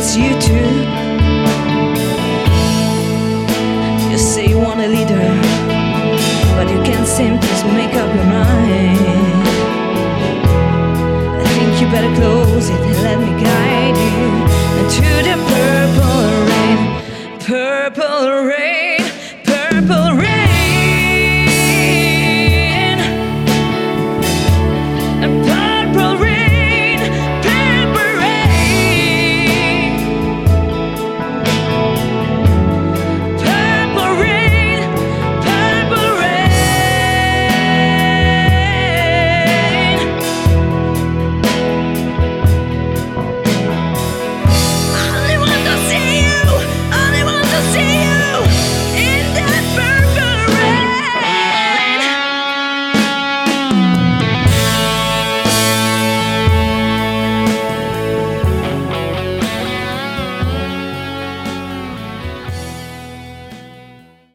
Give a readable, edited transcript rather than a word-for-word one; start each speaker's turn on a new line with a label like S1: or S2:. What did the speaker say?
S1: it's you too. You say you want a leader, but you can't seem to make up your mind. I think you better close it and let me guide you into the purple rain, purple rain, purple rain.